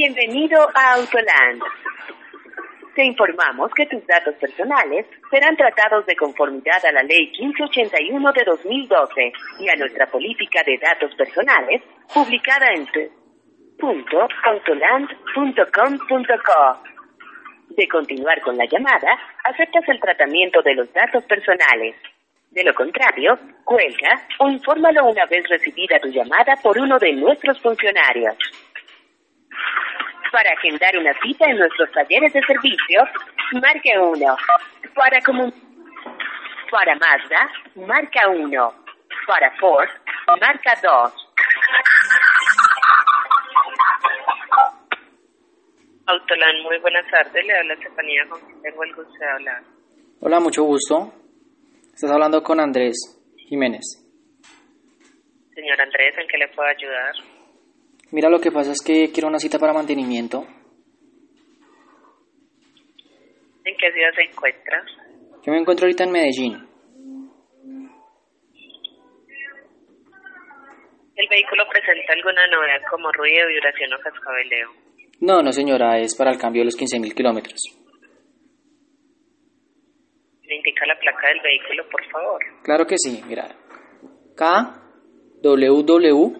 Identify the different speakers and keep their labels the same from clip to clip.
Speaker 1: Bienvenido a Autoland. Te informamos que tus datos personales serán tratados de conformidad a la Ley 1581 de 2012 y a nuestra política de datos personales publicada en autoland.com.co. De continuar con la llamada, aceptas el tratamiento de los datos personales. De lo contrario, cuelga o infórmalo una vez recibida tu llamada por uno de nuestros funcionarios. Para agendar una cita en nuestros talleres de servicio, marque 1. Para Mazda, marca 1. Para Ford, marca 2. Autoland, muy buenas tardes. Le habla Estefanía, con quien tengo el gusto de hablar.
Speaker 2: Hola, mucho gusto. Estás hablando con Andrés Jiménez.
Speaker 1: Señor Andrés, ¿en qué le puedo ayudar?
Speaker 2: Mira, lo que pasa es que quiero una cita para mantenimiento.
Speaker 1: ¿En qué ciudad se encuentra?
Speaker 2: Yo me encuentro ahorita en Medellín.
Speaker 1: ¿El vehículo presenta alguna novedad como ruido, vibración o cascabeleo?
Speaker 2: No, señora, es para el cambio de los 15.000 kilómetros.
Speaker 1: ¿Me indica la placa del vehículo, por favor?
Speaker 2: Claro que sí, mira. KWW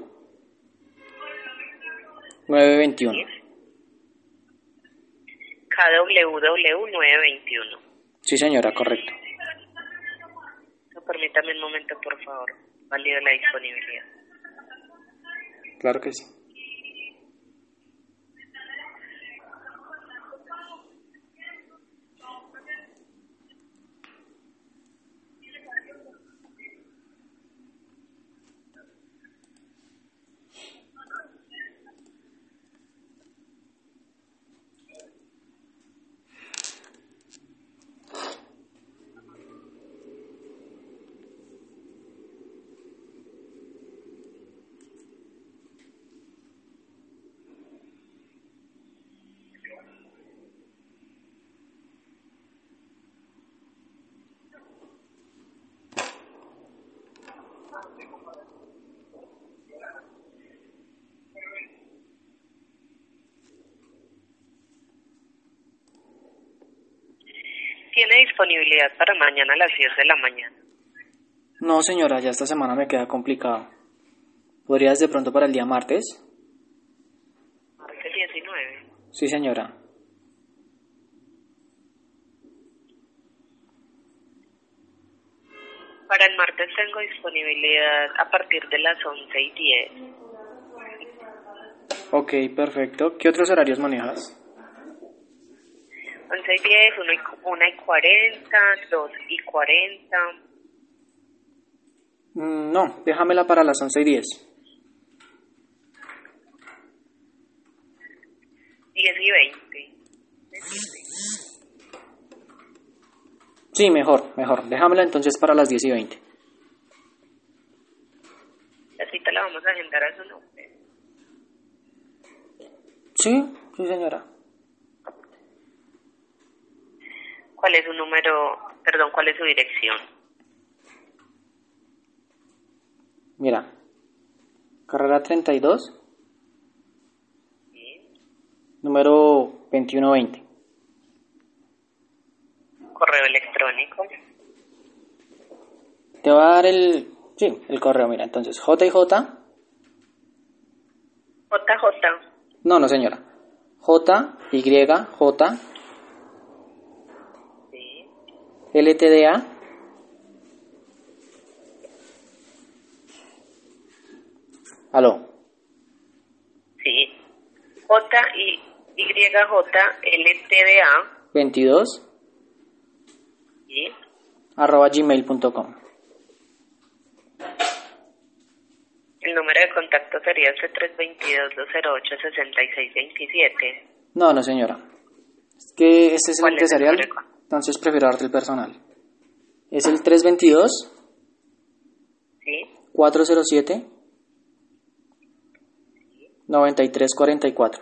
Speaker 2: 921.
Speaker 1: ¿Sí? KWW 921.
Speaker 2: Sí, señora, correcto.
Speaker 1: Permítame un momento, por favor. Valido la disponibilidad.
Speaker 2: Claro que sí.
Speaker 1: ¿Tiene disponibilidad para mañana a las 10 de la mañana?
Speaker 2: No, señora, ya esta semana me queda complicado. ¿Podrías de pronto para el día martes?
Speaker 1: Martes 19.
Speaker 2: Sí, señora.
Speaker 1: Para el martes tengo disponibilidad a partir de las 11:10.
Speaker 2: Ok, perfecto. ¿Qué otros horarios manejas?
Speaker 1: 11:10, 1:40, 2:40.
Speaker 2: No, déjamela para las 11:10.
Speaker 1: 10:20.
Speaker 2: Sí, mejor. Déjamela entonces para las 10:20.
Speaker 1: La cita la vamos a agendar a su nombre.
Speaker 2: Sí, señora.
Speaker 1: ¿Cuál es su número? Perdón, ¿cuál es su dirección?
Speaker 2: Mira, carrera 32,
Speaker 1: Sí.
Speaker 2: número 2120.
Speaker 1: Correo electrónico.
Speaker 2: Te va a dar el correo, mira, entonces, JJ.
Speaker 1: JJ.
Speaker 2: No, señora. JYJ
Speaker 1: Sí.
Speaker 2: LTDA aló.
Speaker 1: Sí. JYJLTDA
Speaker 2: 22
Speaker 1: ¿sí?
Speaker 2: @gmail.com.
Speaker 1: El número de contacto sería el 322-208-6627.
Speaker 2: No, señora. Es que este es el
Speaker 1: ¿Cuál es el
Speaker 2: empresarial,
Speaker 1: número?
Speaker 2: entonces prefiero darte el personal. Es el 322
Speaker 1: Sí.
Speaker 2: 407 9344.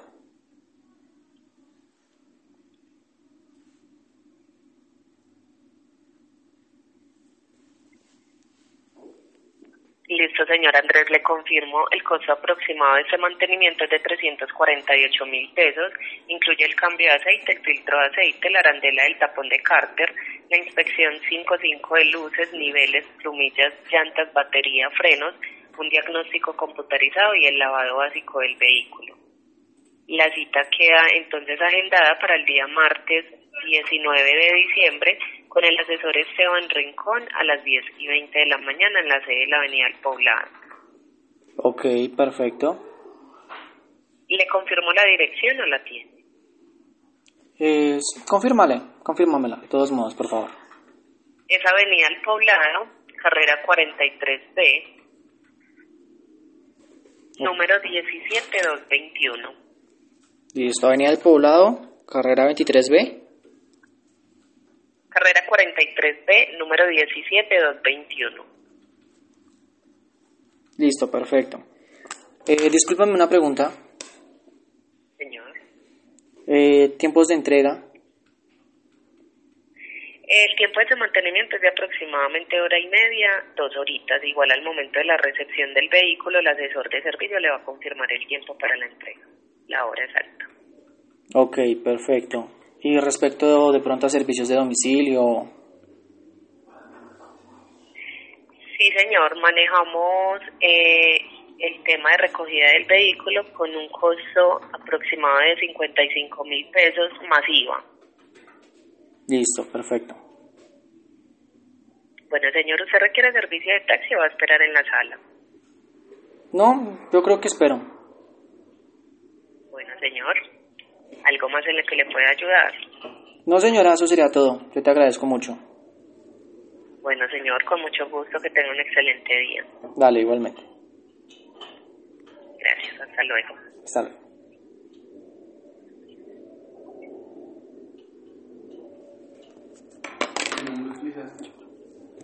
Speaker 1: Listo, señor Andrés, le confirmo, el costo aproximado de este mantenimiento es de 348.000 pesos, incluye el cambio de aceite, el filtro de aceite, la arandela del tapón de cárter, la inspección 5.5 de luces, niveles, plumillas, llantas, batería, frenos, un diagnóstico computarizado y el lavado básico del vehículo. La cita queda entonces agendada para el día martes 19 de diciembre con el asesor Esteban Rincón a las 10:20 de la mañana en la sede de la Avenida El Poblado.
Speaker 2: Ok, perfecto.
Speaker 1: ¿Le confirmo la dirección o la tiene?
Speaker 2: Confírmamela, de todos modos, por favor.
Speaker 1: Es Avenida El Poblado, carrera 43B, número 17221.
Speaker 2: Listo, Avenida del Poblado, carrera 23B.
Speaker 1: Carrera 43B, número 17221.
Speaker 2: Listo, perfecto. Discúlpame una pregunta.
Speaker 1: Señor.
Speaker 2: Tiempos de entrega.
Speaker 1: El tiempo de mantenimiento es de aproximadamente 1:30, 2 horitas. Igual al momento de la recepción del vehículo, el asesor de servicio le va a confirmar el tiempo para la entrega, la hora exacta.
Speaker 2: Ok, perfecto. Y respecto de pronto a servicios de domicilio.
Speaker 1: Sí, señor, manejamos el tema de recogida del vehículo con un costo aproximado de 55.000 pesos más IVA.
Speaker 2: Listo, perfecto.
Speaker 1: Bueno, señor, ¿usted requiere servicio de taxi o va a esperar en la sala?
Speaker 2: No, yo creo que espero.
Speaker 1: Bueno, señor, ¿algo más en lo que le pueda ayudar?
Speaker 2: No, señora, eso sería todo. Yo te agradezco mucho.
Speaker 1: Bueno, señor, con mucho gusto, que tenga un excelente día.
Speaker 2: Dale, igualmente.
Speaker 1: Gracias, hasta luego.
Speaker 2: Hasta luego.